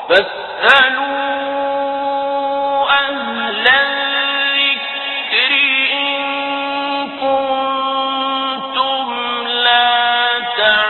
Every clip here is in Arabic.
فاسألوا أهل الذكر إن كنتم لا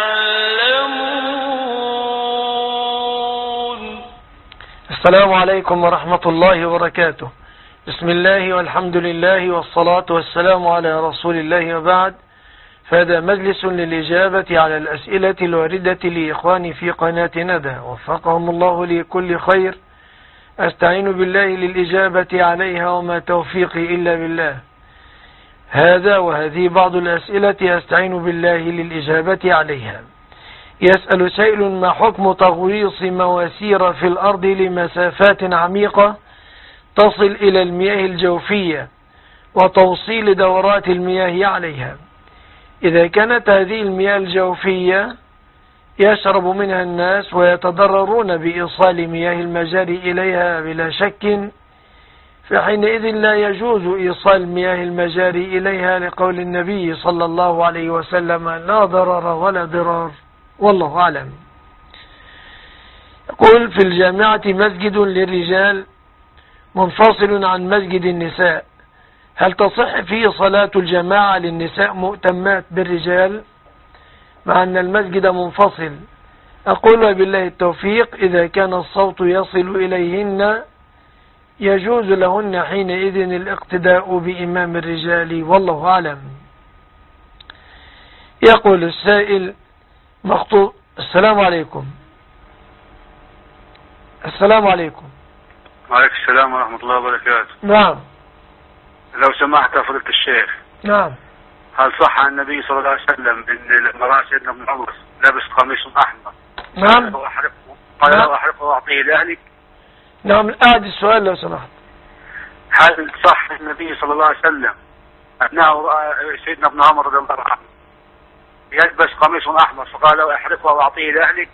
تعلمون. السلام عليكم ورحمة الله وبركاته. بسم الله والحمد لله والصلاة والسلام على رسول الله وبعد، فهذا مجلس للإجابة على الأسئلة الواردة لإخواني في قناة ندى وفقهم الله لكل خير. أستعين بالله للإجابة عليها وما توفيقي إلا بالله. هذا وهذه بعض الأسئلة أستعين بالله للإجابة عليها. يسأل سائل: ما حكم تغويص مواسير في الأرض لمسافات عميقة تصل إلى المياه الجوفية وتوصيل دورات المياه عليها؟ إذا كانت هذه المياه الجوفية يشرب منها الناس ويتضررون بإيصال مياه المجاري إليها بلا شك، فحينئذ لا يجوز إيصال مياه المجاري إليها، لقول النبي صلى الله عليه وسلم: لا ضرر ولا ضرار، والله أعلم. يقول: في الجامعة مسجد للرجال منفصل عن مسجد النساء، هل تصح فيه صلاة الجماعة للنساء مؤتمات بالرجال مع أن المسجد منفصل؟ أقول: وبالله التوفيق. إذا كان الصوت يصل إليهن يجوز لهن حينئذ الاقتداء بإمام الرجال، والله أعلم. يقول السائل: مخطوط. السلام عليكم. السلام عليكم. وعليكم السلام ورحمة الله وبركاته. نعم. لو سمحت يا فضيلة الشيخ. نعم. هل صح عن النبي صلى الله عليه وسلم ان لما رأى سيدنا ابن عمر لابس قميص احمر نعم قال له احرقه واعطيه لاهلك؟ نعم. أعد السؤال لو سمحت. هل صح النبي صلى الله عليه وسلم انه رأى سيدنا ابن عمر رضي الله عنه يلبس قميص احمر فقال له احرقه واعطيه لاهلك؟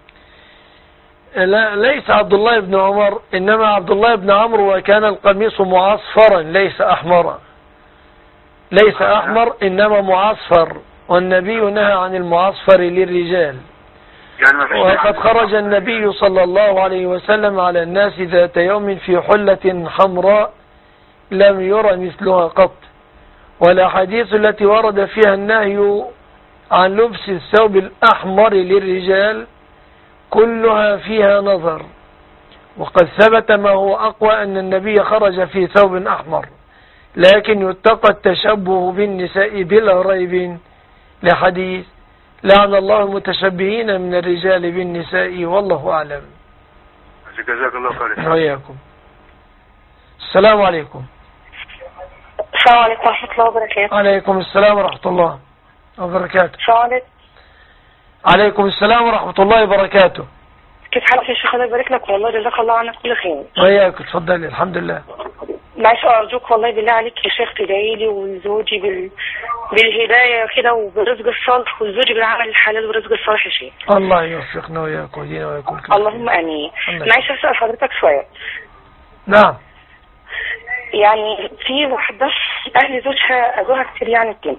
لا، ليس عبد الله بن عمر، إنما عبد الله بن عمرو وكان القميص معصفرا ليس أحمرا، ليس أحمر إنما معصفر، والنبي نهى عن المعصفر للرجال. وقد خرج النبي صلى الله عليه وسلم على الناس ذات يوم في حلة حمراء لم يرى مثلها قط، والأحاديث التي ورد فيها النهي عن لبس الثوب الأحمر للرجال كلها فيها نظر، وقد ثبت ما هو أقوى أن النبي خرج في ثوب أحمر، لكن يتقى التشبه بالنساء بلا ريب لحديث: لعن الله المتشبهين من الرجال بالنساء، والله أعلم. جزاك الله خير. وإياكم. السلام عليكم. السلام عليكم ورحمة الله وبركاته. عليكم السلام ورحمة الله وبركاته. السلام عليكم. عليكم السلام ورحمة الله وبركاته. كيف حالك يا شيخ؟ الله يبارك لك، والله جزاك الله عنك كل خير. وإياك. تفضلي. الحمد لله. معلش أرجوك والله بالله عليك يا شيخ تدعي لي وزوجي بالهداية كده وبالرزق الصالح، وزوجي بالعمل الحلال والرزق الصالح يا شيخ. الله يوفقنا وإياك ويهدينا ويكون كده. اللهم آمين. معلش أسأل حضرتك سؤال. نعم. يعني في واحدة أهل زوجها كتير يعني كده،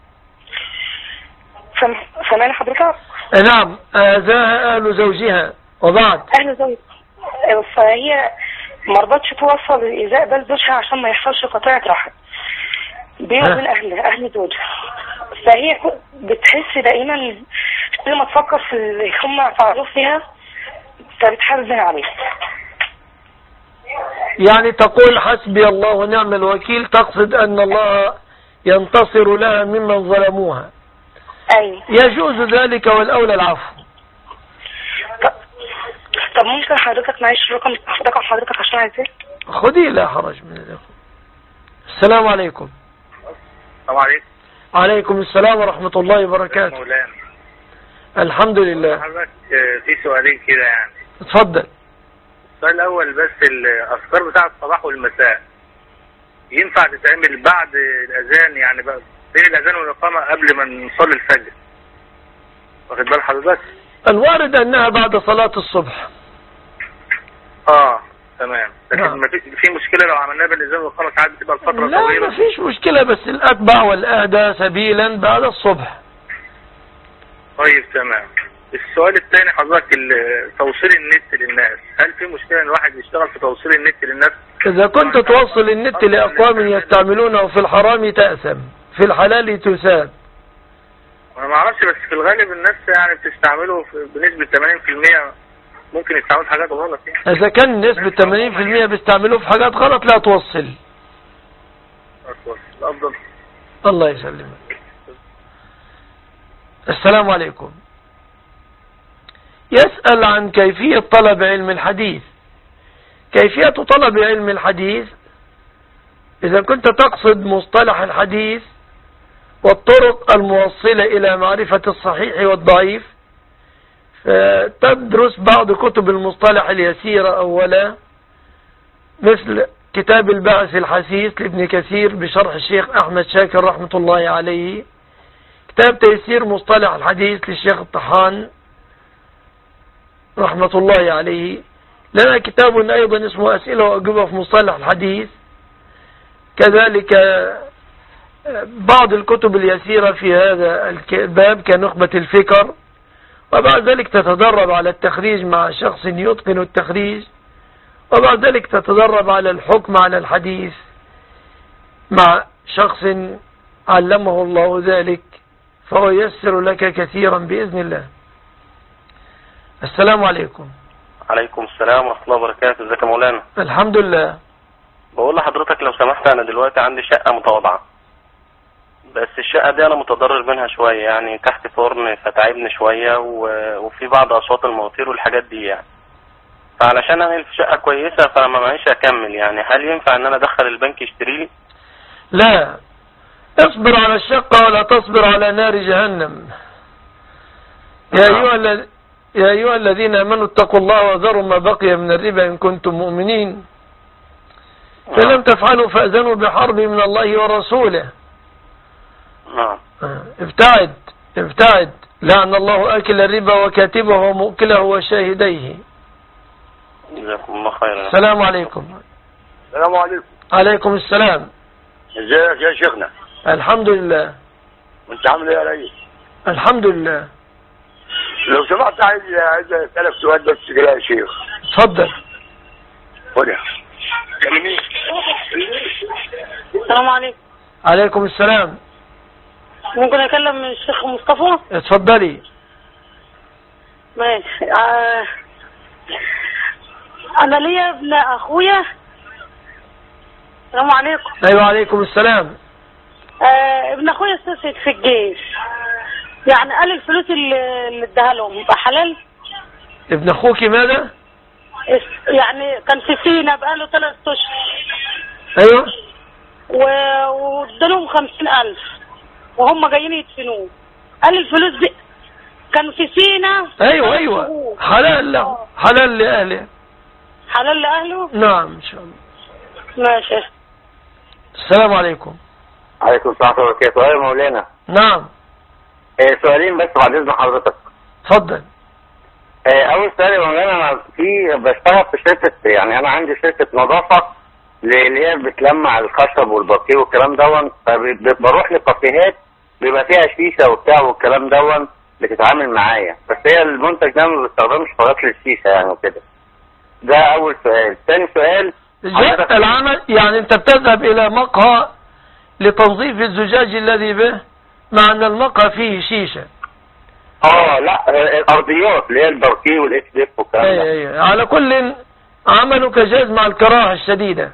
سامعني حضرتك؟ نعم. أذاها أهل زوجها وبعد أهل زوجها، فهي ما رضتش توصل الإيذاء ده لزوجها عشان ما يحصلش قطيعة رحم بينه وبين أهل زوجها، فهي بتحس دائما كل ما تفكر في اللي هم فعلوه فيها فبتحزن عليه. يعني تقول حسبي الله ونعم الوكيل، تقصد أن الله ينتصر لها ممن ظلموها. أي. يجوز ذلك والأولى العفو. طب ممكن حضرتك معيش رقم حضرتك عشان عايزاه؟ خدي، لا حرج من ذلك. السلام عليكم. السلام عليكم. عليكم السلام ورحمة الله وبركاته. مولانا. الحمد لله. حضرتك في سؤالين كده يعني. اتفضل. السؤال الأول بس الأذكار بتاع الصباح والمساء ينفع تتعمل بعد الأذان، يعني بقى بين الأذان والإقامة قبل ما نصلي الفجر، واخد بال حضرتك؟ الوارد أنها بعد صلاة الصبح. تمام. لكن ما في مشكلة لو عملناها بالإذان والإقامة ساعات بتبقى الفترة طويلة؟ لا، ما فيش مشكلة، بس الأتبع والأهدى سبيلا بعد الصبح. طيب تمام. السؤال الثاني حضرتك توصيل النت للناس، هل في مشكلة ان الواحد يشتغل في توصيل النت للناس؟ إذا كنت توصل النت لأقوام يستعملونه في الحرام تأثم، في الحلال تساد. انا ما اعرفش، بس في الغالب الناس يعني بتستعمله بنسبة 80%، ممكن يستعملوا في حاجات غلط يعني. إذا كان نسبة 80% بيستعملوه في حاجات غلط لا توصل. الأفضل. الله يسلمك. السلام عليكم. يسأل عن كيفية طلب علم الحديث. كيفية طلب علم الحديث إذا كنت تقصد مصطلح الحديث والطرق الموصلة إلى معرفة الصحيح والضعيف، فتدرس بعض كتب المصطلح اليسيرة أولا، مثل كتاب البعث الحثيث لابن كثير بشرح الشيخ أحمد شاكر رحمة الله عليه، كتاب تيسير مصطلح الحديث للشيخ الطحان رحمة الله عليه. لنا كتاب أيضا اسمه أسئلة وأجوبة في مصطلح الحديث، كذلك بعض الكتب اليسيرة في هذا الباب كنخبة الفكر. وبعد ذلك تتدرب على التخريج مع شخص يتقن التخريج، وبعد ذلك تتدرب على الحكم على الحديث مع شخص علمه الله ذلك، فهو ييسر لك كثيرا بإذن الله. السلام عليكم. عليكم السلام ورحمة الله وبركاته. ازيك يا مولانا؟ الحمد لله. بقول لحضرتك لو سمحت، انا دلوقتي عندي شقة متواضعة، بس الشقة دي انا متضرر منها شوية، يعني تحت فرن فتعبني شوية وفي بعض اصوات المواتير والحاجات دي يعني. فعلشان انقل في شقة كويسة فانا ما معيش اكمل، يعني هل ينفع ان انا ادخل البنك يشتري لي؟ لا، اصبر على الشقة ولا تصبر على نار جهنم. يا أيها الذين آمنوا اتقوا الله وذروا ما بقي من الربا إن كنتم مؤمنين، فلم تفعلوا فأذنوا بحرب من الله ورسوله. ابتعد لعن الله آكل الربا وكاتبه ومؤكله وشاهديه. جزاكم الله خيرا. السلام عليكم. السلام عليكم. عليكم السلام. ازيك يا شيخنا؟ الحمد لله. وانت عامل ايه يا ريس؟ الحمد لله. لو سمحت عايز اسالك سؤال بس كده يا شيخ. اتفضل. وده كلمني. السلام عليكم. عليكم السلام. ممكن اكلم الشيخ مصطفى؟ اتفضلي. ماشي. انا ليا ابن اخويا. السلام عليكم. ايوه عليكم السلام. ابن اخويا استشهد في الجيش، يعني قال الفلوس اللي اداها لهم يبقى حلال؟ ابن اخوك ماذا؟ يعني كان في سينا بقاله 3 اشهر. ايوه. وادالهم 50,000 وهم جايين يدفنوه. قال الفلوس دي كان في سينا. ايوه حلال له، حلال لاهله. حلال لاهله؟ نعم ان شاء الله. ماشي. السلام عليكم. عليكم السلام ورحمة الله وبركاته. يا مولانا. نعم. سؤالين بس بعد اذن حضرتك. اتفضل. اول سؤال يا مولانا، انا بشتغل في شركة، يعني انا عندي شركة نظافة اللي هي بتلمع الخشب والباركيه والكلام دون، فبروح لكافيهات بيبقى فيها شيشة وبتاع والكلام دون بتتعامل معايا، بس هي المنتج ده ما بستخدمش فقط للشيشة يعني وكده. ده اول سؤال. ثاني سؤال، العمل يعني انت بتذهب الى مقهى لتنظيف الزجاج الذي به، مع ان المقهى فيه شيشة. لا الارضيات اللي هي الباركيه والاس ديف والكلام ده. ايوه. على كل عملك جاز مع الكراهة الشديدة.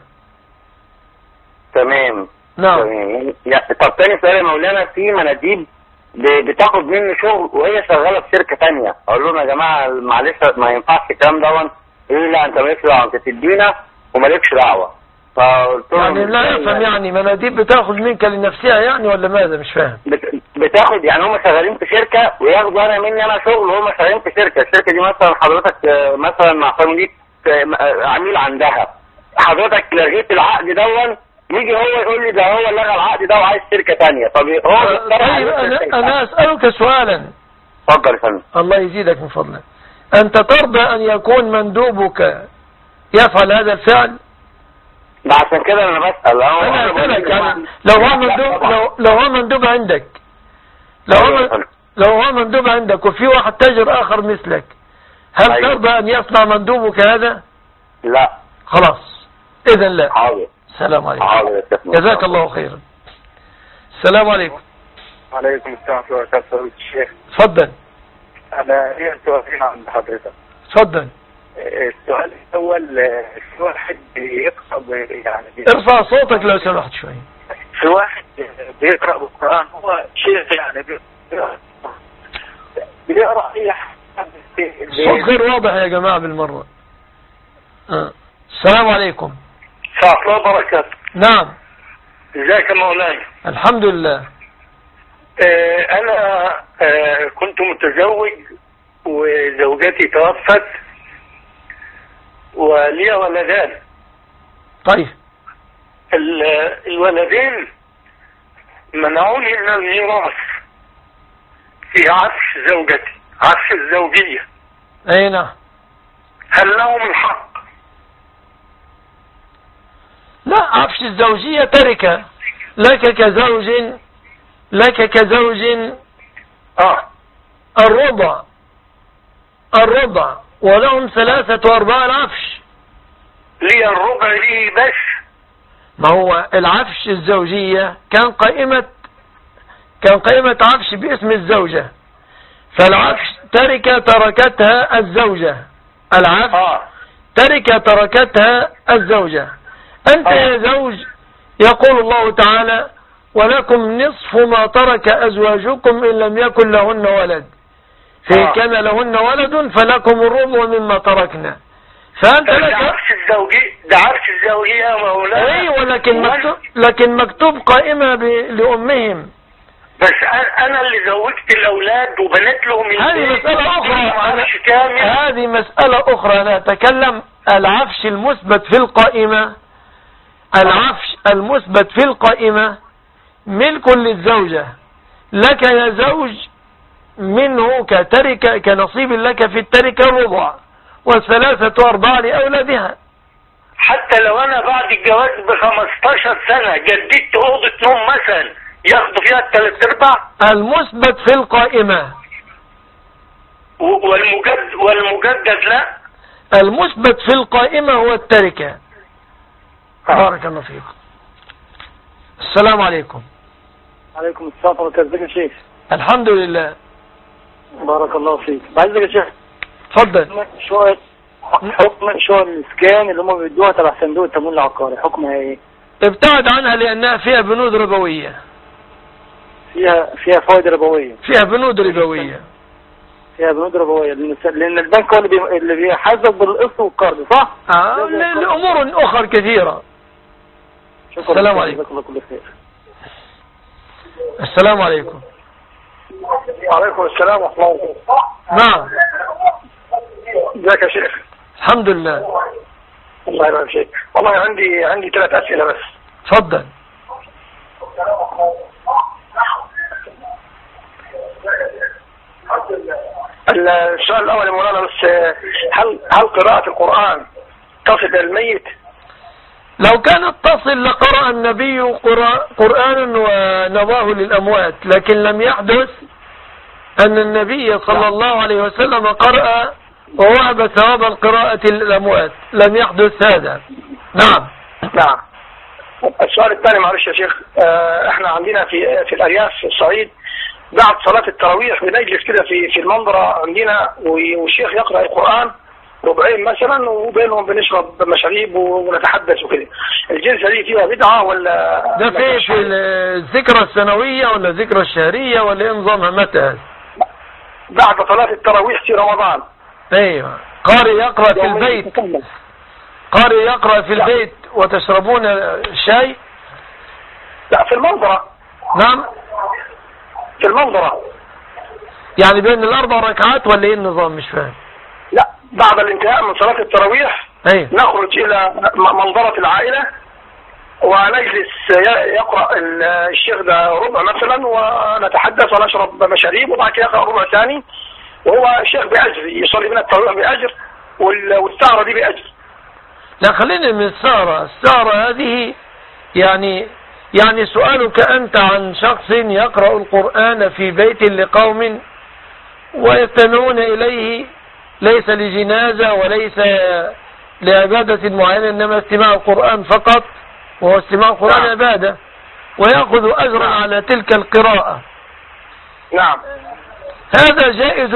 تمام. نعم. تمام. طب تاني سؤال يا مولانا، في مناديب بتاخد مني شغل وهي شغاله في شركه ثانيه، اقول لهم يا جماعه معلش ما ينفعش الكلام دون، يقولوا لا انت مالكش دعوه، انت تدينا ومالكش دعوه. فقلت لهم يعني لا افهم، يعني مناديب بتاخد منك لنفسها يعني ولا ماذا؟ مش فاهم. بتاخد يعني هم شغالين في شركه وياخدوا مني انا شغل، وهم شغالين في شركه، الشركه دي مثلا حضرتك مثلا مع فاميلي عميل عندها، حضرتك لغيت العقد دون، يجي هو يقول لي ده هو لغى العقد ده وعايز شركه ثانيه. طب هو طيب انا اسالك سؤالا. اتفضل يا فندم. الله يزيدك من فضلك. انت ترضى ان يكون مندوبك يفعل هذا الفعل؟ ده عشان كده انا بسال. انا اسالك يعني لو هو مندوب عندك، لو هو مندوب عندك وفي واحد تاجر آخر مثلك، هل أيوة. ترضى أن يصنع مندوبك هذا؟ لا. خلاص إذا لا. حاضر. السلام عليكم. حاضر. جزاك الله خيرا. السلام عليكم. وعليكم السلام ورحمة الله وبركاته. الشيخ تفضل. أنا ليا سؤالين عند حضرتك. تفضل. السؤال الأول، في واحد يقرأ يعني ارفع صوتك لو سمحت شوي. في واحد بيقرأ بالقرآن، هو شيخ يعني بيقرأ أي حاجة. الصوت غير واضح يا جماعة بالمرة. السلام عليكم. السلام الله وبركاته. نعم. ازيك يا مولاي؟ الحمد لله. أنا كنت متزوج وزوجتي توفت ولي ولدان. طيب. الولدين منعوني من الميراث في عفش زوجتي، عفش الزوجية. اي نعم. هل لهم الحق؟ لا، عفش الزوجية تركة لك كزوج الربع ولهم 3/4 العفش. لي الربع لي بس. ما هو العفش الزوجية كان قائمة عفش باسم الزوجة، فالعفش تركة تركتها الزوجة. العفش تركة تركتها الزوجة. أنت يا زوج يقول الله تعالى: ولكم نصف ما ترك أزواجكم إن لم يكن لهن ولد، فإن كان لهن ولد فلكم الربع مما تركنا. فأنت لك ده عفش الزوجية يا مولانا. أيوة، لكن مكتوب قائمة لأمهم. بس أنا اللي زوجت الأولاد وبنت لهم. هذه مسألة أخرى. هذه مسألة أخرى. أنا أتكلم العفش المثبت في القائمة. العفش المثبت في القائمة ملك للزوجة، لك يا زوج منه كتركة، كنصيب لك في التركة الربع، و3/4 لأولادها. حتى لو أنا بعد الجواز ب15 سنة جددت أوضة نوم مثلا ياخدوا فيها 3/4. المثبت في القائمة. والمجدد لا. المثبت في القائمة هو التركة. بارك الله فيكم. السلام عليكم. عليكم السلام ورحمة الله وبركاته. يا شيخ الحمد لله. بارك الله فيك. بعد يا شيخ اتفضل. حكم شقق الاسكان اللي هم بيدوها تبع صندوق التمويل العقاري، حكمها ايه؟ ابتعد عنها لانها فيها بنود ربوية. فيها فوائد ربوية. فيها بنود ربوية. لان البنك هو اللي بيحاسب بالقسط والقرض، صح؟ لأمور أخرى كثيرة. السلام عليكم. السلام عليكم. وعليكم السلام ورحمة الله. نعم. ازيك يا شيخ؟ الحمد لله. الله يبارك فيك. والله عندي 3 أسئلة بس. اتفضل. السؤال الأول يا مولانا بس، هل قراءة القرآن تصل الميت؟ لو كانت تصل لقرأ النبي قرآنا ونضاه للأموات، لكن لم يحدث أن النبي صلى الله عليه وسلم قرأ ووهب ثواب القراءة للأموات، لم يحدث هذا. نعم. السؤال الثاني معلش يا شيخ، احنا عندنا في الأرياف في الصعيد بعد صلاة التراويح بنجلس كده في المنظرة عندنا، والشيخ يقرأ القرآن ربعين مثلا، وبينهم بنشرب مشاريب ونتحدث وكده. الجلسة دي فيها بدعة ولا؟ ده في الذكرى السنوية ولا الذكرى الشهرية ولا ايه نظامها؟ متى؟ بعد صلاة التراويح في رمضان. ايوه. قارئ يقرأ في البيت. قارئ يقرأ في البيت وتشربون الشاي؟ لا، في المنظرة. نعم، في المنظرة. يعني بين الأربع ركعات ولا ايه النظام؟ مش فاهم. لا، بعد الانتهاء من صلاة التراويح نخرج إلى منظرة العائلة ونجلس يقرأ الشيخ ده ربع مثلا، ونتحدث ونشرب مشاريب، وبعد كده يقرأ ربع ثاني، وهو الشيخ بأجر يصلي بنا التراويح بأجر، والسهرة دي بأجر. لا، خلينا من السهرة. السهرة هذه يعني يعني سؤالك أنت عن شخص يقرأ القرآن في بيت لقوم ويستمعون إليه ليس لجنازة وليس لعبادة معينة، إنما استماع القرآن فقط، وهو استماع القرآن عبادة، ويأخذ أجرا على تلك القراءة. نعم. هذا جائز،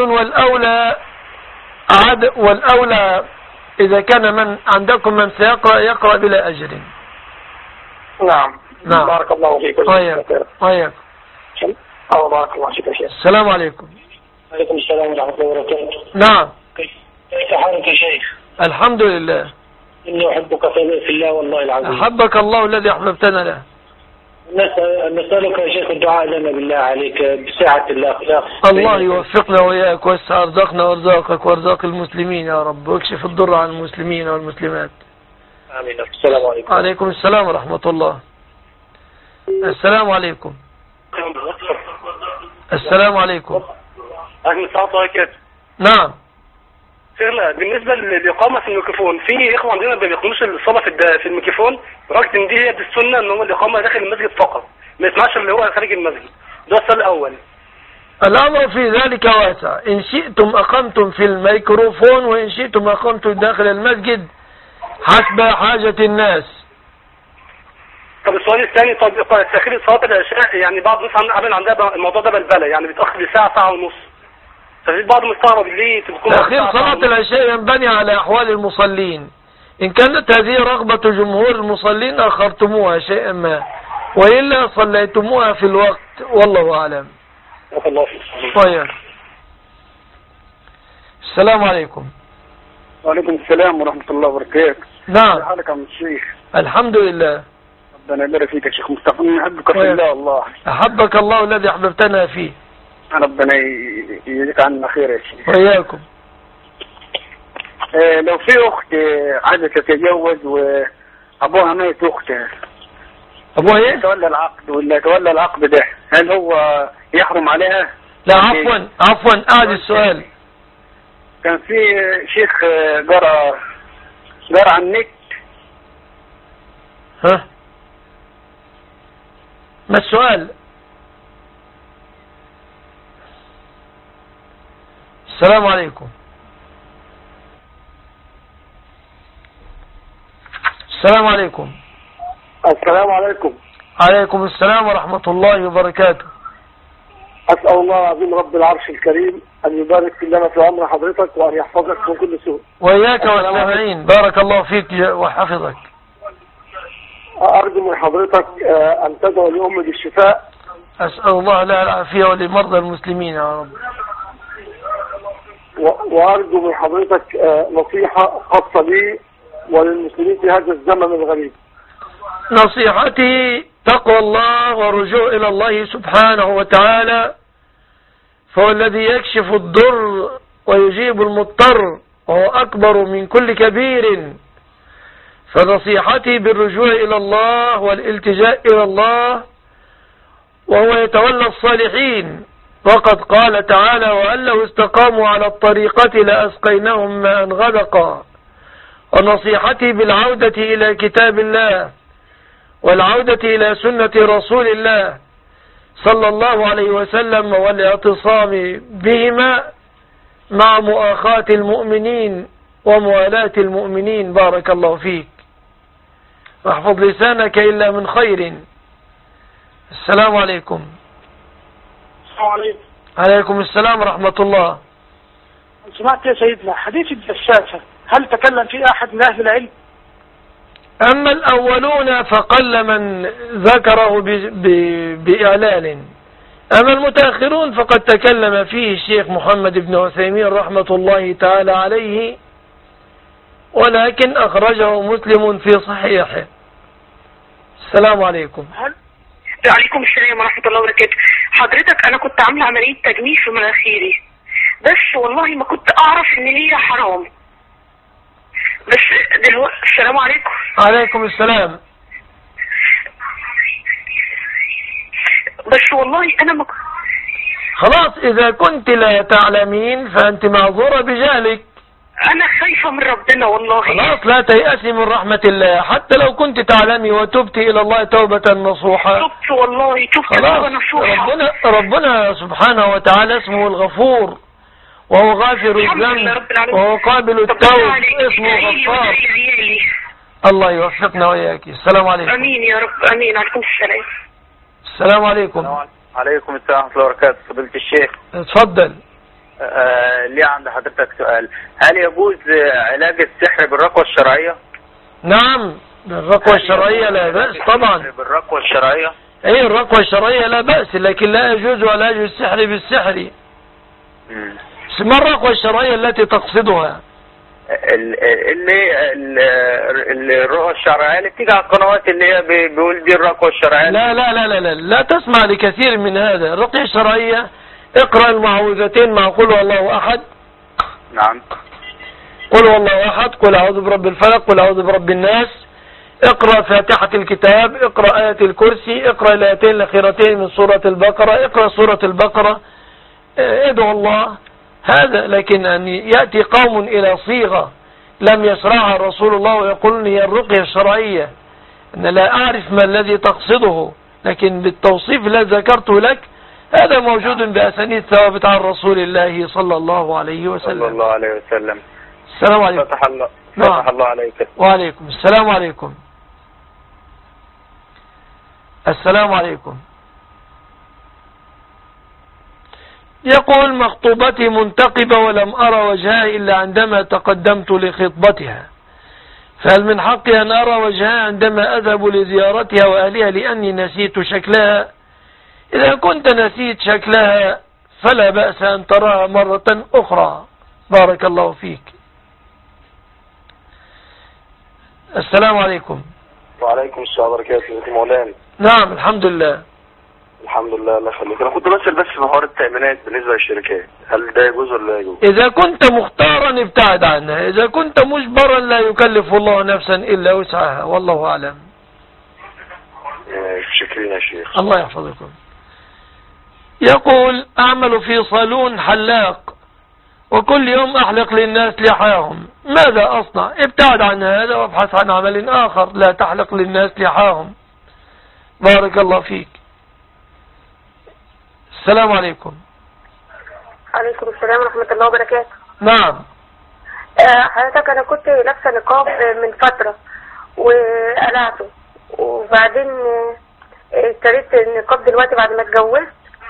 والأولى إذا كان من عندكم من سيقرأ يقرأ بلا أجر. نعم. بارك الله فيك. وياك. بارك الله فيك يا شيخ. السلام عليكم. وعليكم السلام ورحمة الله وبركاته. نعم. كيف حالك يا شيخ؟ الحمد لله. إني أحبك في الله والله العظيم. أحبك الله الذي أحببتنا له. نسألك يا شيخ الدعاء لنا بالله عليك بسعة الأخلاق. الله يوفقنا وإياك ويسع أرزاقنا وأرزاقك وأرزاق المسلمين يا رب، ويكشف الضر عن المسلمين والمسلمات. آمين. السلام عليكم. عليكم السلام ورحمة الله. السلام عليكم. السلام عليكم. عليكم السلام وبركاته. نعم. سيرنا بالنسبة للإقامة في الميكروفون، في إخوة عندنا ما بيقوموش الصلاة في الميكروفون، رغم إن دي هي السنة إن هو الإقامة داخل المسجد فقط، ما يسمعش اللي هو خارج المسجد. ده السؤال الأول. الأمر في ذلك واسع، إن شئتم أقمتم في الميكروفون، وإن شئتم أقمتم داخل المسجد حسب حاجة الناس. طب السؤال الثاني، طب تأخير صلاة العشاء، يعني بعض الناس عندها الموضوع ده بلبلة، يعني بيتأخر بساعة ساعة ونص. بعض مستغرب ليه تأخير صلاة العشاء ينبني على أحوال المصلين. إن كانت هذه رغبة جمهور المصلين أخرتموها شيئا ما، وإلا صليتموها في الوقت، والله أعلم. طيب. السلام عليكم. وعليكم السلام ورحمة الله وبركاته. نعم. حالك يا عم الشيخ؟ الحمد لله. ربنا يبارك فيك يا شيخ مصطفى، أحبك في الله والله. أحبك الله الذي أحببتنا فيه. ربنا يجزيك عنا خير يا شيخ. وإياكم. لو في أخت عايزة تتجوز وأبوها ميت أختها، أبوها إيه؟ يتولى العقد ولا يتولى العقد ده، هل هو يحرم عليها؟ لا عفوا أعد السؤال. كان في شيخ جرى على النت. ها؟ ما السؤال؟ السلام عليكم. السلام عليكم. السلام عليكم. عليكم السلام ورحمة الله وبركاته. أسأل الله العظيم رب العرش الكريم أن يبارك لنا في عمر حضرتك وأن يحفظك من كل سوء. وإياك والسامعين، بارك الله فيك وحفظك. أرجو من حضرتك أن تدعو لأمي بالشفاء. أسأل الله لها العافية ولمرضى المسلمين يا رب. وأرجو من حضرتك نصيحة خاصة لي وللمسلمين في هذا الزمن الغريب. نصيحتي تقوى الله ورجوع إلى الله سبحانه وتعالى، فهو الذي يكشف الضر ويجيب المضطر، وهو أكبر من كل كبير. فنصيحتي بالرجوع إلى الله والالتجاء إلى الله، وهو يتولى الصالحين. وقد قال تعالى: وأن لو استقاموا على الطريقة لأسقيناهم ماء غدقا. ونصيحتي بالعودة إلى كتاب الله والعودة إلى سنة رسول الله صلى الله عليه وسلم، والاعتصام بهما مع مؤاخاة المؤمنين وموالاة المؤمنين. بارك الله فيك، واحفظ لسانك إلا من خير. السلام عليكم. السلام عليكم. عليكم السلام ورحمة الله. سمعت يا سيدنا حديث الدساسة، هل تكلم فيه أحد من أهل العلم؟ أما الأولون فقل من ذكره بإعلان، أما المتأخرون فقد تكلم فيه الشيخ محمد بن عثيمين رحمة الله تعالى عليه، ولكن أخرجه مسلم في صحيحه. السلام عليكم. وعليكم السلام ورحمة الله وبركاته. حضرتك أنا كنت عاملة عملية تجميل في مناخيري، بس والله ما كنت أعرف إن هي حرام. بس دلوقتي السلام عليكم. عليكم السلام. بس والله أنا ما خلاص، إذا كنت لا تعلمين فأنت معذورة بجهلك. انا خايفة من ربنا والله. خلاص لا تيأسي من رحمة الله، حتى لو كنت تعلمي وتبتي الى الله توبة نصوحة. تبت والله، تبت توبة نصوحة. ربنا سبحانه وتعالى اسمه الغفور، وهو غافر الذنب، وهو قابل التوب، اسمه غفار. الله يوفقنا وإياك. السلام عليكم. امين يا رب، امين. عليكم السلام. السلام عليكم. عليكم السلام ورحمة الله وبركاته. فضيلة الشيخ اتفضل. ليه عند حضرتك سؤال، هل يجوز علاج السحر بالرقوة الشرعية؟ نعم، بالرقوة الشرعية لا بأس طبعا. بالرقوة الشرعية؟ ايه الرقوة الشرعية لا بأس، لكن لا يجوز علاج السحر بالسحر. ما الرقوة الشرعية التي تقصدها؟ الرقوة الشرعية اللي بتيجي على القنوات اللي هي بيقول دي الرقوة الشرعية. لا لا لا لا لا, لا تسمع لكثير من هذا. الرقية الشرعية اقرأ المعوذتين مع قل هو الله أحد. نعم. قل هو الله أحد، قل أعوذ برب الفلق، قل أعوذ برب الناس. اقرأ فاتحة الكتاب، اقرأ آية الكرسي، اقرأ الآيتين الأخيرتين من سورة البقرة، اقرأ سورة البقرة، ادعو الله. هذا. لكن أن يأتي قوم إلى صيغة لم يشرعها رسول الله ويقولون هي الرقية الشرعية، أنا لا أعرف ما الذي تقصده، لكن بالتوصيف الذي ذكرته لك هذا موجود بأسانيد ثوابت عن رسول الله صلى الله عليه وسلم. صلى الله عليه وسلم. السلام عليكم. فتح الله عليك. وعليكم السلام. عليكم السلام. عليكم. يقول مخطوبتي منتقبة ولم أرى وجهها إلا عندما تقدمت لخطبتها، فهل من حقي أن أرى وجهها عندما أذهب لزيارتها وأهلها لأني نسيت شكلها؟ إذا كنت نسيت شكلها فلا بأس أن تراها مرة أخرى. بارك الله فيك. السلام عليكم. وعليكم السلام ورحمة الله وبركاته. مولانا. نعم الحمد لله. الحمد لله، الله يخليك. انا كنت بسأل بس في حوار التأمينات بالنسبة للشركات، هل ده يجوز ولا لا يجوز؟ إذا كنت مختارا ابتعد عنها، إذا كنت مجبرا لا يكلف الله نفسا إلا وسعها، والله أعلم. شكرا يا شيخ. الله يحفظكم. يقول أعمل في صالون حلاق وكل يوم أحلق للناس لحاهم، ماذا أصنع؟ ابتعد عن هذا وابحث عن عمل آخر، لا تحلق للناس لحاهم. بارك الله فيك. السلام عليكم. عليكم السلام ورحمة الله وبركاته. نعم. حضرتك أنا كنت لابسة نقاب من فترة وقلعته، وبعدين اشتريت النقاب دلوقتي بعد ما اتجوزت،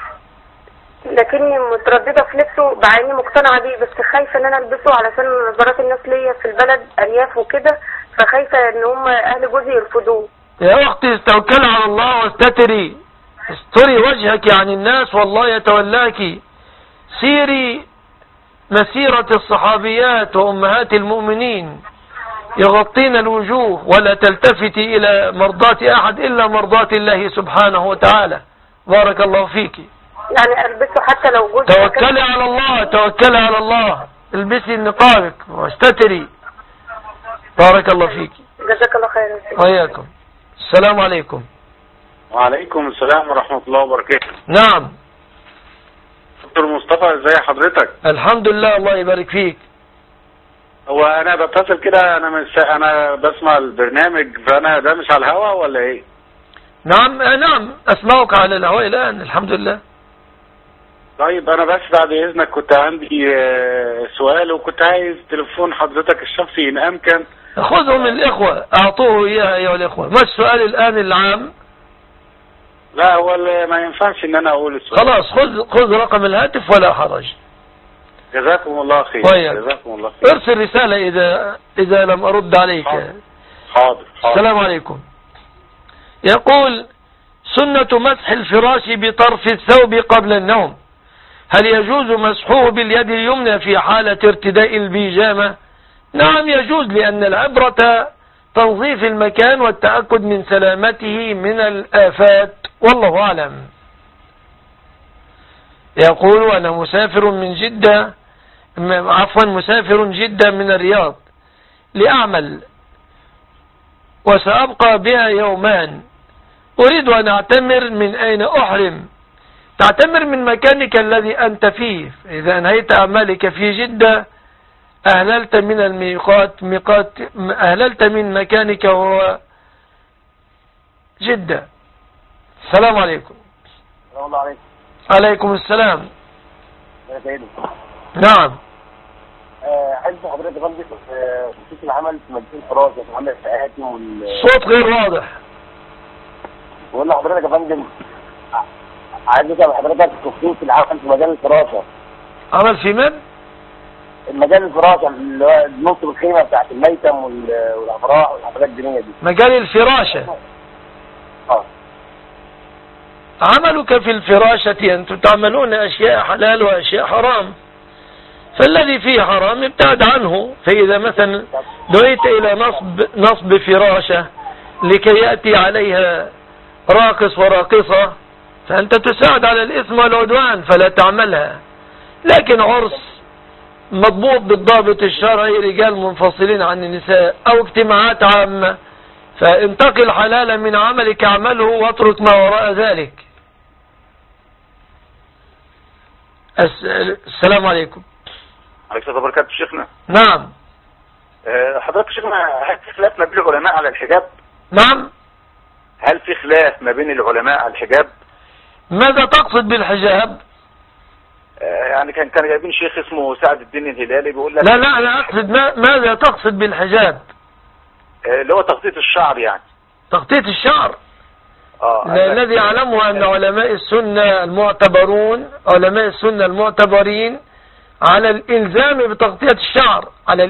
لكني مترددة في لبسه مع اني مقتنعة بيه، بس خايفة ان انا البسه علشان نظرات الناس ليا في البلد ارياف وكده، فخايفة ان هم اهل جوزي يرفضوه. يا اختي استوكلي على الله واستتري، استري وجهك عن الناس والله يتولاك. سيري مسيرة الصحابيات وامهات المؤمنين يغطين الوجوه، ولا تلتفتي الى مرضات احد الا مرضات الله سبحانه وتعالى. بارك الله فيك. يعني البسه حتى لو جوزي. توكلي على الله، توكلي على الله، البسي نقابك واستتري. بارك الله فيك. جزاك الله خيرا. وإياكم. السلام عليكم. وعليكم السلام ورحمة الله وبركاته. نعم. دكتور مصطفى، ازي حضرتك؟ الحمد لله، الله يبارك فيك. هو انا بتصل كده، انا بسمع البرنامج، فانا ده مش على الهوا ولا ايه؟ نعم نعم اسمعك على الهواء الان الحمد لله. طيب انا بس بعد اذنك كنت عندي سؤال، وكنت عايز تليفون حضرتك الشخصي ان امكن. خذه من الاخوة، اعطوه اياها ايها الاخوة. ما السؤال الان العام؟ لا هو ما ينفعش ان انا اقول السؤال. خلاص خذ رقم الهاتف ولا حرج. جزاكم الله خير. جزاكم الله خير. ارسل رسالة اذا لم ارد عليك. حاضر. السلام عليكم. يقول سنة مسح الفراش بطرف الثوب قبل النوم، هل يجوز مسحه باليد اليمنى في حالة ارتداء البيجامة؟ نعم يجوز، لأن العبرة تنظيف المكان والتأكد من سلامته من الآفات، والله أعلم. يقول أنا مسافر جدا من الرياض لأعمل، وسأبقى بها يومان، أريد أن أعتمر، من أين أحرم؟ تعتمر من مكانك الذي أنت فيه. إذا أنهيت أعمالك في جدة أهللت من الميقات أهللت من مكانك وهو جدة. السلام عليكم. السلام عليكم. عليكم السلام. يا سيدي. نعم. عايز حضرتك غلطي في العمل في مجال الفراغ في عمل الساعاتي صوت غير واضح. بقول لحضرتك يا فندم عايز اسال حضرتك في العمل في مجال الفراشة. عمل في من؟ المجال الفراشة اللي هو نصب الخيمة بتاعت الميتم والافراح والحفلات الدينية دي. مجال الفراشة. عملك في الفراشة أنتم تعملون أشياء حلال وأشياء حرام، فالذي فيه حرام ابتعد عنه. فإذا مثلا دعيت إلى نصب فراشة لكي يأتي عليها راقص وراقصة فأنت تساعد على الإثم والعدوان فلا تعملها. لكن عرس مضبوط بالضابط الشرعي، رجال منفصلين عن النساء، أو اجتماعات عامة، فانتقل حلالا من عملك اعمله واترك ما وراء ذلك. السلام عليكم. عليكم السلام وبركاته. شيخنا. نعم. حضرتك شيخنا، هل في خلاف ما بين العلماء على الحجاب؟ نعم. هل في خلاف ما بين العلماء على الحجاب؟ ماذا تقصد بالحجاب؟ يعني كان جايبين شيخ اسمه سعد الدين الهلالي بيقول لك. لا انا اقصد ماذا تقصد بالحجاب؟ اللي هو تغطية الشعر يعني. تغطية الشعر. الذي يعلمه ان علماء السنة المعتبرين على الالزام بتغطية الشعر،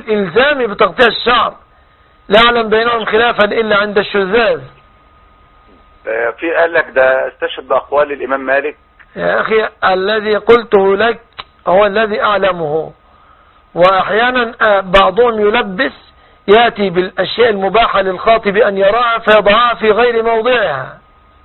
لا اعلم بينهم خلافا الا عند الشذاذ. في قال لك ده استشهد باقوال الامام مالك. يا اخي الذي قلته لك هو الذي اعلمه، واحيانا بعضهم يلبس، ياتي بالاشياء المباحة للخاطب ان يراها فيضعها في غير موضعها.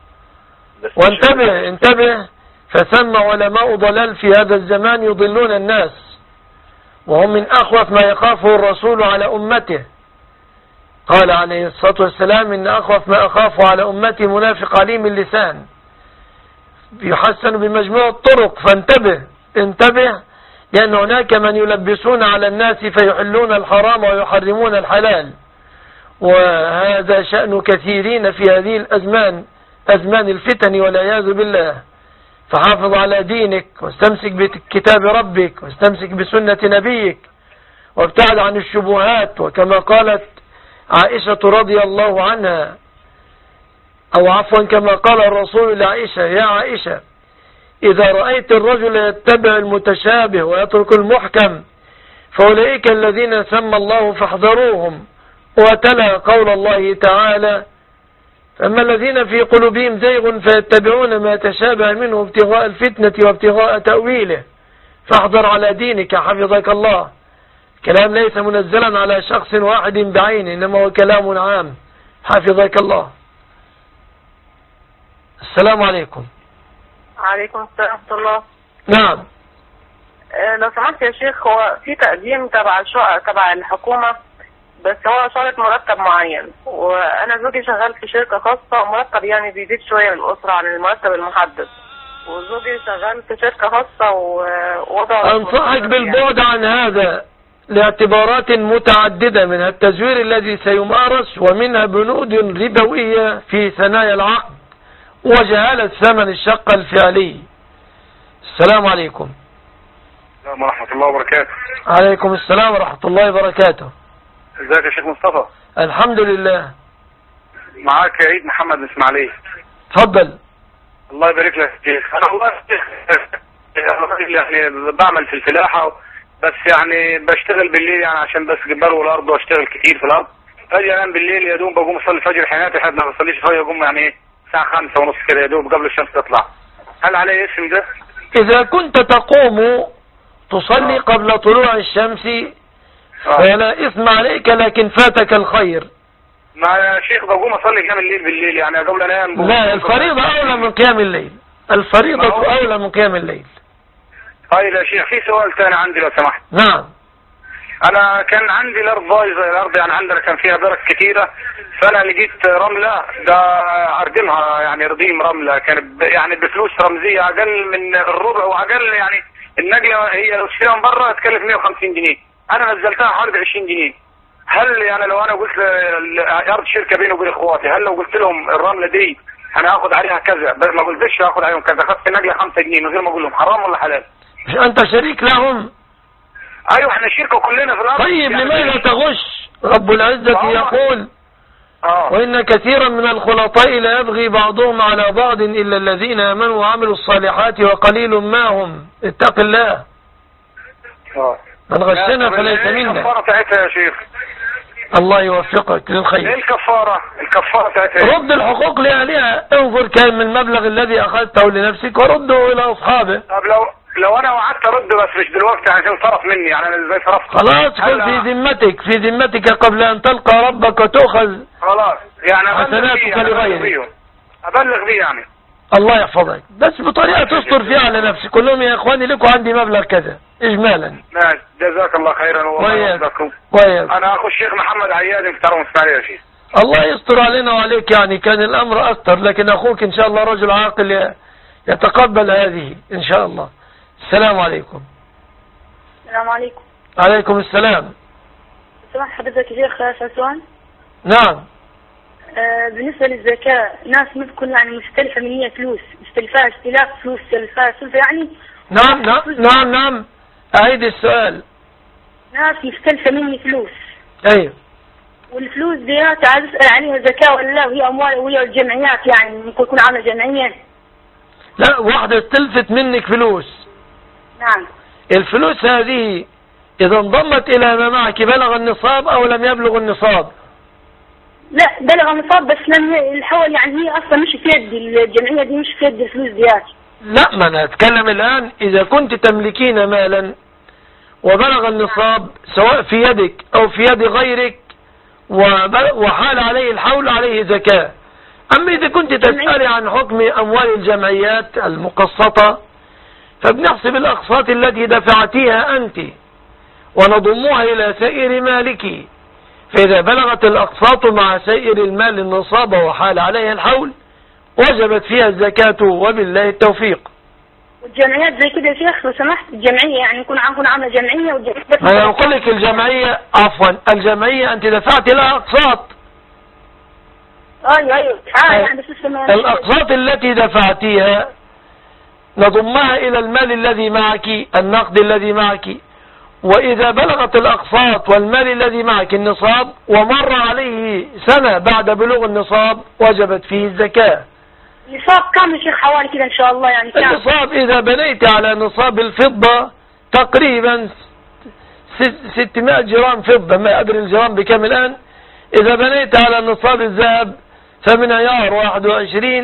وانتبه فثم علماء ضلال في هذا الزمان يضلون الناس، وهم من أخوف ما يخافه الرسول على أمته. قال عليه الصلاة والسلام إن أخوف ما أخاف على أمتي منافق عليم اللسان يحسن بمجموع الطرق. فانتبه لأن هناك من يلبسون على الناس فيحلون الحرام ويحرمون الحلال، وهذا شأن كثيرين في هذه الأزمان، أزمان الفتن والعياذ بالله. فحافظ على دينك واستمسك بكتاب ربك واستمسك بسنة نبيك وابتعد عن الشبهات. وكما قالت عائشة رضي الله عنها، أو عفوا كما قال الرسول لعائشة: يا عائشة إذا رأيت الرجل يتبع المتشابه ويترك المحكم فأولئك الذين سمى الله فاحذروهم. وتلا قول الله تعالى: فأما الذين في قلوبهم زيغ فيتبعون ما تشابه منه ابتغاء الفتنة وابتغاء تأويله فاحذر على دينك حفظك الله. كلام ليس منزلا على شخص واحد بعينه، إنما هو كلام عام. حفظك الله. السلام عليكم. عليكم السلام ورحمة الله. نعم. لو سمحت يا شيخ، هو في تقديم تبع الحكومة، بس هو شرط مرتب معين، وانا زوجي شغال في شركة خاصة ومرتب يعني بيزيد شوية للأسرة عن المرتب المحدد، وزوجي شغال في شركة خاصة ووضع. انصحك بالبعد عن هذا لاعتبارات متعددة، منها التزوير الذي سيمارس، ومنها بنود ربوية في ثنايا العقد، وجهالة ثمن الشقة الفعلي. السلام عليكم. السلام ورحمة الله وبركاته. عليكم السلام ورحمة الله وبركاته. ازيك يا شيخ مصطفى؟ الحمد لله. معاك عيد محمد من اسماعيلية. اتفضل. الله يبارك لك يا شيخ. انا والله يعني بعمل في الفلاحة، بس يعني بشتغل بالليل يعني عشان بس برو الارض واشتغل كتير في الارض. اجي انام بالليل يا دوب بقوم اصلي الفجر، حياتي حد ما بصليش فجر، بقوم يعني الساعة 5:30 كده يا دوب قبل الشمس تطلع. هل علي اسم ده؟ اذا كنت تقوم تصلي قبل طلوع الشمس فلا إثم عليك، لكن فاتك الخير. ما يا شيخ بقوم أصلي قيام الليل بالليل يعني قبل أنام. لا، الفريضة أولى من قيام الليل. الفريضة أولى من قيام الليل. طيب يا شيخ، في سؤال ثاني عندي لو سمحت. نعم. أنا كان عندي الأرض بايظة، الأرض يعني عندنا كان فيها برك كتيرة، فأنا لقيت رملة ده أردمها يعني رديم رملة، كانت يعني بفلوس رمزية أقل من الربع وأقل، يعني النقلة هي لو اشتريها من بره تكلف 150 جنيه. انا نزلتها حوالي ب 20 جنيه. هل يعني لو انا قلت ارض شركه بيني وبين اخواتي، هل لو قلت لهم الرمله دي انا هاخد عليها كذا، بس ما قلتش هاخد عليهم كذا، خدت النقله 5 جنيه من غير ما اقول لهم، حرام ولا حلال؟ مش انت شريك لهم؟ ايوه احنا شركه كلنا في الارض. طيب يعني لماذا تغش؟ رب العزه يقول وإن كثيرا من الخلطاء لا يبغي بعضهم على بعض إلا الذين آمنوا وعملوا الصالحات وقليل ما هم. اتق الله. من غشنا فليس منا. الكفارة بتاعتها يا شيخ؟ الله يوفقك للخير. ايه الكفارة بتاعتها؟ رد الحقوق لأهلها، انظر كم من المبلغ الذي أخذته لنفسك ورده إلى أصحابه. طب لو أنا وعدت أرد بس مش دلوقتي عشان صرف مني، يعني أنا ازاي صرفت؟ خلاص كل في ذمتك قبل أن تلقى ربك وتؤخذ خلاص يعني حسناتك لغيرك. أبلغ بيه يعني. الله يحفظك، بس بطريقة تستر فيها على نفسك. قول لهم يا إخواني لكم عندي مبلغ كذا إجمالا. ماشي، جزاك الله خيرا وياكم. أنا أخو الشيخ محمد عياد محترم إسماعيل يا شيخ. الله يستر علينا وعليك، يعني كان الأمر أستر، لكن أخوك إن شاء الله رجل عاقل يتقبل هذه إن شاء الله. السلام عليكم. السلام عليكم. عليكم السلام. سمح حضرتك يا شيخ أسأل سؤال؟ نعم. بالنسبة للزكاة ناس ممكن يعني مستلفة منية فلوس، مستلفاها استلاف فلوس، استلفاها سلفة يعني. نعم أعيد السؤال. ناس مستلفة مني فلوس. أيوه. والفلوس دي عايز أسأل عليها زكاة ولا لا، وهي أموال وهي الجمعيات يعني ممكن يكون عاملة جمعية. لا، واحدة استلفت منك فلوس. نعم. الفلوس هذه إذا انضمت إلى ما معك بلغ النصاب أو لم يبلغ النصاب؟ لا بلغ النصاب، بس لم الحول يعني هي أصلا مش في يد الجمعية دي، مش في يد الفلوس ديات. لا، ما أنا أتكلم الآن إذا كنت تملكين مالا وبلغ النصاب سواء في يدك أو في يد غيرك وحال عليه الحول عليه زكاة. أما إذا كنت تسألي عن حكم أموال الجمعيات المقسطة فبنحسب الأقساط التي دفعتيها أنت ونضمها إلى سائر مالك، فإذا بلغت الأقساط مع سائر المال النصاب وحال عليها الحول وجبت فيها الزكاة وبالله التوفيق. والجمعيات زي كده يا شيخ لو سمحت، الجمعية يعني يكون عاملة جمعية والجمعية. أنا أقول لك الجمعية، عفوا الجمعية أنت دفعت لها أقساط. أيوه يعني الأقساط التي دفعتيها نضمها إلى المال الذي معك، النقد الذي معك، وإذا بلغت الأقساط والمال الذي معك النصاب ومر عليه سنة بعد بلوغ النصاب وجبت فيه الزكاة. نصاب كم يا شيخ حوالي كده إن شاء الله يعني كم؟ النصاب إذا بنيت على نصاب الفضة تقريبا 600 جرام فضة، ما أدري الجرام بكم الآن. إذا بنيت على نصاب الذهب فمن عيار 21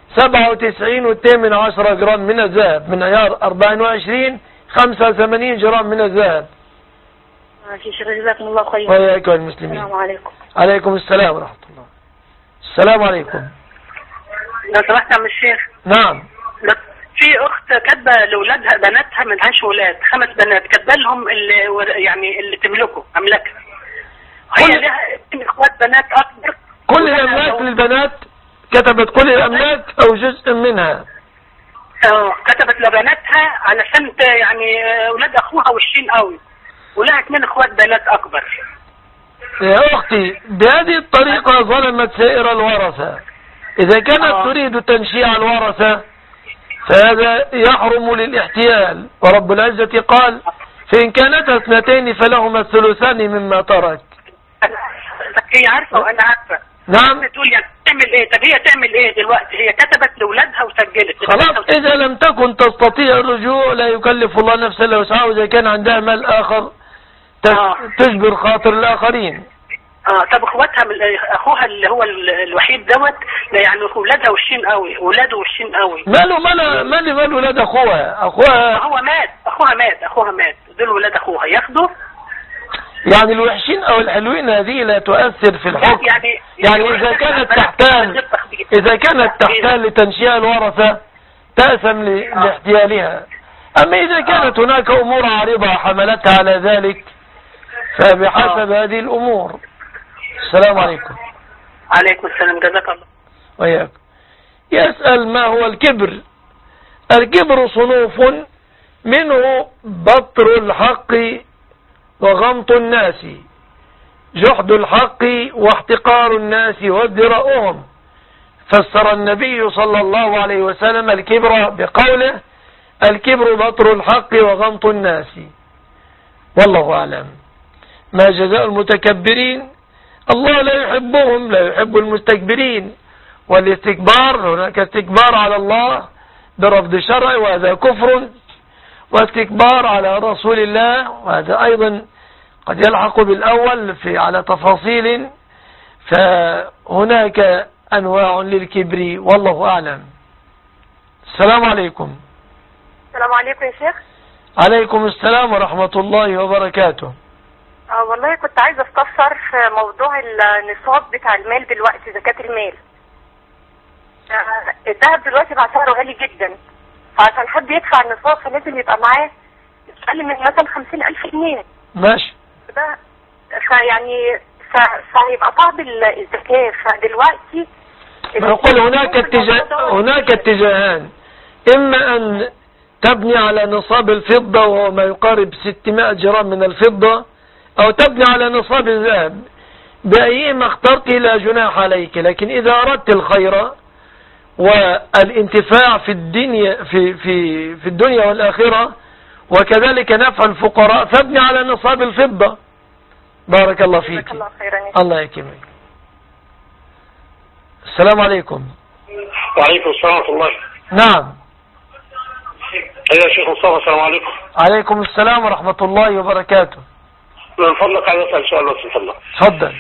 97.8 جرام من الذهب، من عيار 24 85 جرام من الذهب. ماشي شيخ جزاكم الله خيرا. وياكم المسلمين. السلام عليكم. عليكم السلام ورحمة الله. السلام عليكم. لو سمحت يا عم الشيخ. نعم. في اخت كاتبه لاولادها بناتها ما لهاش ولاد، 5 بنات كاتبه لهم اللي تملكه املاكها. هي لها اخوات بنات اكبر. كل الاملاك للبنات كتبت كل الاملاك او جزء منها؟ كتبت لبناتها علشان يعني اولاد اخوها وحشين قوي، ولها 2 اخوات بنات اكبر. يا اختي بهذه الطريقة ظلمت سائر الورثة. اذا كانت تريد تنشيع الورثة فهذا يحرم للاحتيال، ورب العزة قال فإن كانتا 2 فلهما الثلثان مما ترك. هي عارفة وانا عارفة. نعم. تقول يعني تعمل ايه؟ طب هي تعمل ايه دلوقتي؟ هي كتبت لاولادها وسجلت. خلاص اذا لم تكن تستطيع الرجوع لا يكلف الله نفسا الا وسعها، اذا كان عندها مال اخر تجبر خاطر الاخرين. طب اخواتها اخوها اللي هو الوحيد دوت يعني اولادها وحشين قوي، اولاده وحشين قوي. ماله ولاد اخوها اخوها مات دول ولاد اخوها ياخدوا. يعني الوحشين او الحلوين هذه لا تؤثر في الحكم. يعني اذا كانت تحتاج لتنشيع الورثة تأثم لاحتيالها. اما اذا كانت هناك امور عارضة حملتها على ذلك فبحسب هذه الامور. السلام عليكم. عليكم السلام جزاك الله. وياك. يسأل ما هو الكبر؟ الكبر صنوف منه بطر الحق وغمط الناس، جحد الحق واحتقار الناس وازدراؤهم. فسر النبي صلى الله عليه وسلم الكبر بقوله: الكبر بطر الحق وغمط الناس. والله أعلم. ما جزاء المتكبرين؟ الله لا يحبهم، لا يحب المستكبرين. والاستكبار، هناك استكبار على الله برفض شرع وهذا كفر، واستكبار على رسول الله وهذا أيضا قد يلحق بالأول على تفاصيل. فهناك أنواع للكبر والله أعلم. السلام عليكم. السلام عليكم يا شيخ. عليكم السلام ورحمة الله وبركاته. والله كنت عايزة استفسر في موضوع النصاب بتاع المال دلوقتي، زكاة المال. الذهب دلوقتي بقى سعره غالي جدا، فعشان حد يدفع النصاب فلازم يبقى معاه أقل من مثلا 50,000 جنيه. ماشي. ده فيعني فهيبقى صعب الزكاة. فدلوقتي نقول هناك اتجاهان: إما أن تبني على نصاب الفضة وهو ما يقارب 600 جرام من الفضة، أو تبني على نصاب الذهب. بأيهما اخترت لا جناح عليك، لكن إذا أردت الخير والانتفاع في الدنيا في الدنيا والآخرة وكذلك نفع الفقراء فابني على نصاب الفضة. بارك الله فيك. الله يكرمك. السلام عليكم. وعليكم السلام ورحمة الله. نعم. أيها الشيخ مصطفى، السلام عليكم. عليكم السلام ورحمة الله وبركاته. من فضلك عايز أسأل سؤال بس من فضلك. تفضل.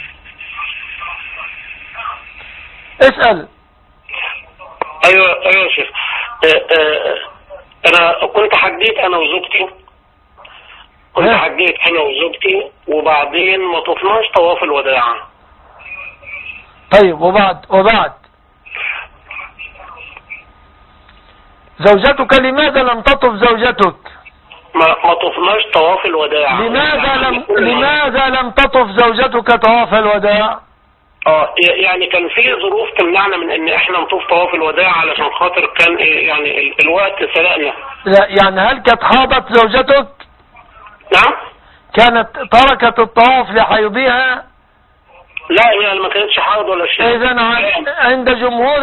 اسأل. أيوة يا شيخ. أنا كنت حجيت أنا وزوجتي وبعدين ما طفناش طواف الوداع. طيب وبعد زوجتك لماذا لم تطف زوجتك؟ ما طفناش طواف الوداع. لماذا لم تطف زوجتك طواف الوداع؟ يعني كان في ظروف تمنعنا من ان احنا نطوف طواف الوداع علشان خاطر كان يعني الوقت سرقنا. لا يعني هل كانت حاضت زوجتك؟ نعم. كانت تركت الطواف لحيضها؟ لا هي ما كانتش حاض ولا شيء. اذا عند جمهور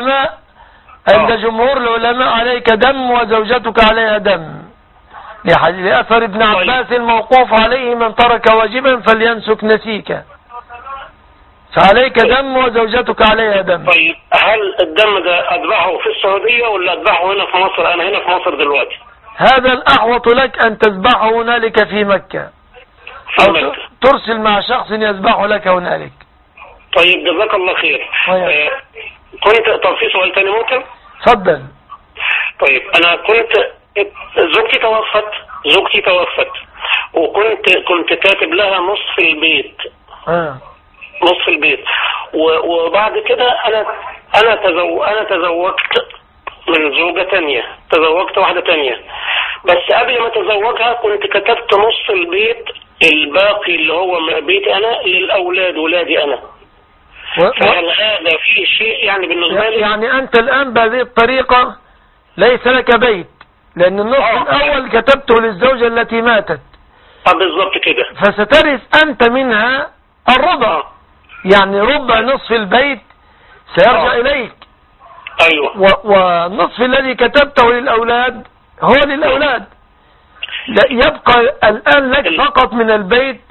العلماء عليك دم وزوجتك عليها دم، لأثر ابن عباس الموقوف عليه: من ترك واجبا فلينسك نسيكا. فعليك دم وزوجتك عليها دم. طيب هل الدم ده أذبحه في السعودية ولا أذبحه هنا في مصر؟ أنا هنا في مصر دلوقتي. هذا الأحوط لك أن تذبحه هنالك في مكة، أو ترسل مع شخص يذبحه لك هنالك. طيب جزاك الله خير. طب في سؤال تاني ممكن؟ تفضل. طيب أنا زوجتي توفت وكنت كاتب لها نصف البيت. نصف البيت. وبعد كده انا تزوجت من زوجة تانية، تزوجت واحدة تانية، بس قبل ما اتزوجها كنت كتبت نص البيت الباقي اللي هو بيتي انا للاولاد، ولادي انا. فهل هذا في شيء يعني بالنسبة لي؟ يعني انت الان بهذه الطريقة ليس لك بيت، لان النصف الاول كتبته للزوجة التي ماتت. بالضبط كده. فسترث انت منها الربع، يعني ربع نصف البيت سيرجع إليك. أيوة. والنصف الذي كتبته للأولاد هو للأولاد. لا يبقى الآن لك فقط من البيت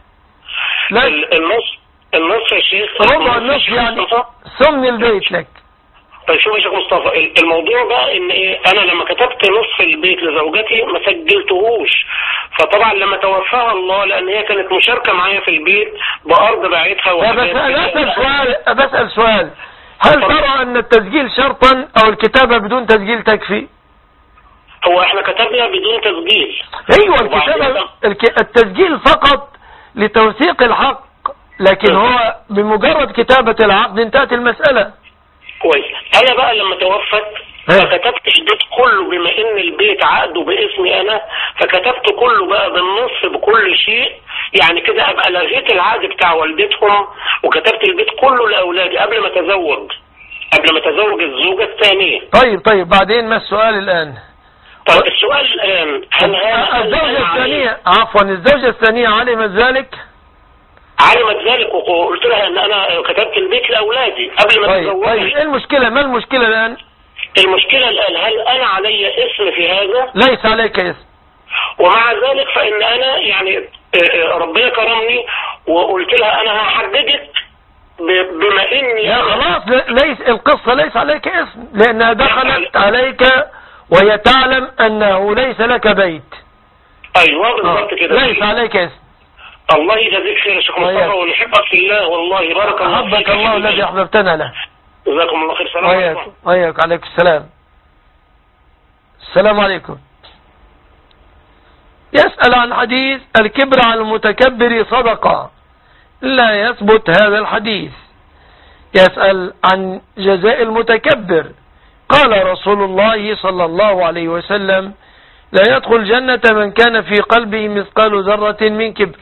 النصف يا شيخ، ربع النصف يعني ثمن البيت لك. طيب شوف يا شيخ مصطفى، الموضوع بقى ان انا لما كتبت نصف البيت لزوجتي ما سجلتهوش، فطبعا لما توفاها الله لان هي كانت مشاركة معايا في البيت بارض باعتها. بسأل سؤال، هل ترى ان التسجيل شرطا او الكتابة بدون تسجيل تكفي؟ هو احنا كتبنا بدون تسجيل. ايوه التسجيل فقط لتوثيق الحق، لكن هو بمجرد كتابة العقد انتهت المسألة. كويس. انا بقى لما توفت فكتبت البيت كله، بما ان البيت عقده باسمي انا فكتبت كله بقى بالنص بكل شيء، يعني كده ابقى لغيت العقد بتاع والدتهم وكتبت البيت كله لاولادي قبل ما اتزوج الزوجة الثانية. طيب بعدين ما السؤال الان؟ طيب السؤال الآن الزوجة الثانية الزوجة الثانية علمت ذلك؟ علمت ذلك وقلت لها ان انا كتبت البيت لاولادي قبل ما اتزوج. طيب ايه المشكلة؟ ما المشكلة الان؟ المشكلة الان هل انا علي اسم في هذا؟ ليس عليك اسم. ومع ذلك فان انا يعني ربنا كرمني وقلت لها انا هحججك بما اني لا خلاص ليس القصة ليس عليك اسم، لانها دخلت عليك وهي تعلم انه ليس لك بيت. ايوه بالضبط كده. ليس عليك اسم. الله يجزيك خير يا شيخ مصطفى ونحبك في الله والله. بارك الله فيك. أحبك الله الذي أحببتنا له. جزاكم الله خير. السلام عليكم. وياك عليكم السلام. السلام عليكم. يسأل عن حديث الكبر على المتكبر صدقة، لا يثبت هذا الحديث. يسأل عن جزاء المتكبر، قال رسول الله صلى الله عليه وسلم لا يدخل جنة من كان في قلبه مثقال ذرة من كبر.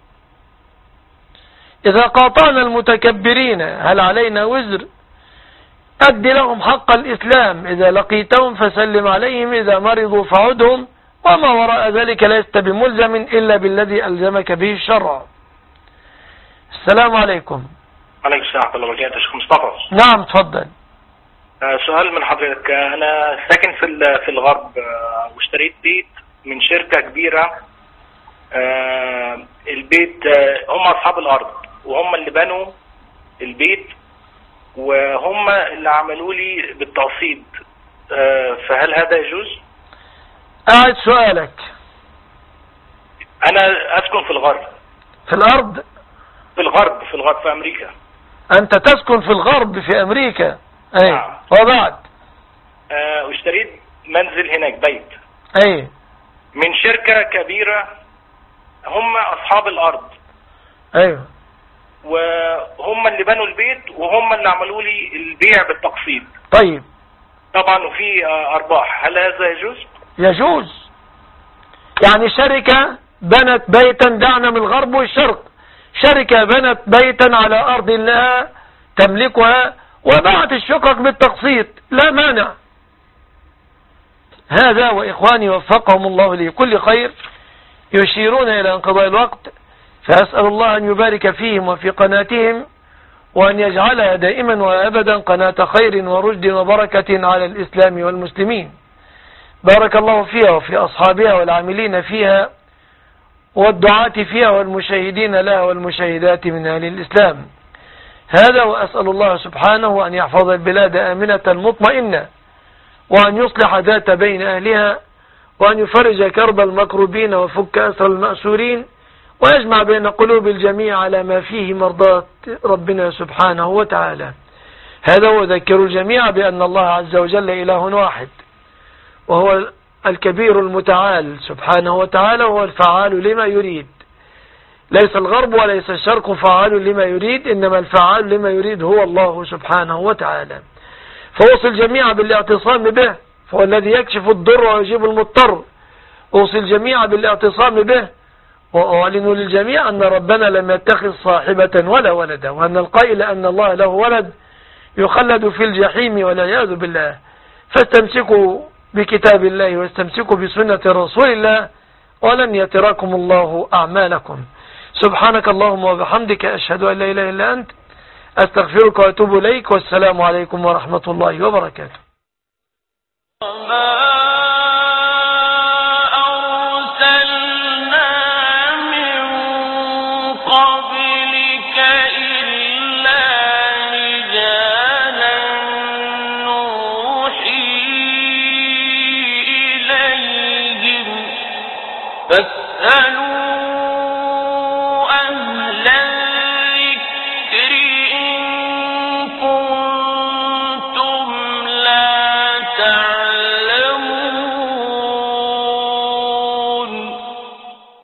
إذا قاطعنا المتكبرين هل علينا وزر؟ أد لهم حق الإسلام، إذا لقيتهم فسلم عليهم، إذا مرضوا فعدهم، وما وراء ذلك لست بملزم إلا بالذي ألزمك به الشرع. السلام عليكم. عليكم السلام ورحمة الله وبركاته. يا شيخ مصطفى. نعم تفضل. سؤال من حضرتك. أنا ساكن في الغرب واشتريت بيت من شركة كبيرة. البيت هم أصحاب الأرض وهم اللي بنوا البيت وهم اللي عملوا لي بالتقسيط. فهل هذا يجوز؟ أعد سؤالك. أنا أسكن في الغرب. في الأرض؟ في الغرب في أمريكا. أنت تسكن في الغرب في أمريكا. أي. نعم. وبعد؟ واشتريت منزل هناك بيت. أي. من شركة كبيرة هم أصحاب الأرض. أيوه. وهم اللي بنوا البيت وهم اللي عملوا لي البيع بالتقسيط. طيب. طبعا وفي أرباح. هل هذا يجوز؟ يجوز. يعني شركة بنت بيتا، دعنا من الغرب والشرق، شركة بنت بيتا على أرض لها تملكها وباعت الشقق بالتقسيط، لا مانع. هذا وإخواني وفقهم الله لكل خير يشيرون إلى انقضاء الوقت، فأسأل الله أن يبارك فيهم وفي قناتهم وأن يجعلها دائما وأبدا قناة خير ورشد وبركة على الإسلام والمسلمين. بارك الله فيها وفي أصحابها والعاملين فيها والدعاة فيها والمشاهدين لها والمشاهدات من أهل الإسلام. هذا وأسأل الله سبحانه أن يحفظ البلاد آمنة مطمئنة وأن يصلح ذات بين أهلها وأن يفرج كرب المكروبين وفك أسر المأسورين ويجمع بين قلوب الجميع على ما فيه مرضاة ربنا سبحانه وتعالى. هذا وذكر الجميع بأن الله عز وجل إله واحد وهو الكبير المتعال سبحانه وتعالى، وهو الفعال لما يريد. ليس الغرب وليس الشرق فعال لما يريد، إنما الفعال لما يريد هو الله سبحانه وتعالى. فوصل الجميع بالاعتصام به، فهو الذي يكشف الضر ويجيب المضطر. وصل الجميع بالاعتصام به، وأعلن للجميع أن ربنا لم يتخذ صاحبة ولا ولدا، وأن القائل أن الله له ولد يخلد في الجحيم والعياذ بالله. فاستمسكوا بكتاب الله واستمسكوا بسنة رسول الله ولن يتراكم الله أعمالكم. سبحانك اللهم وبحمدك أشهد أن لا إله إلا أنت أستغفرك وأتوب إليك، والسلام عليكم ورحمة الله وبركاته. فاسألوا أهل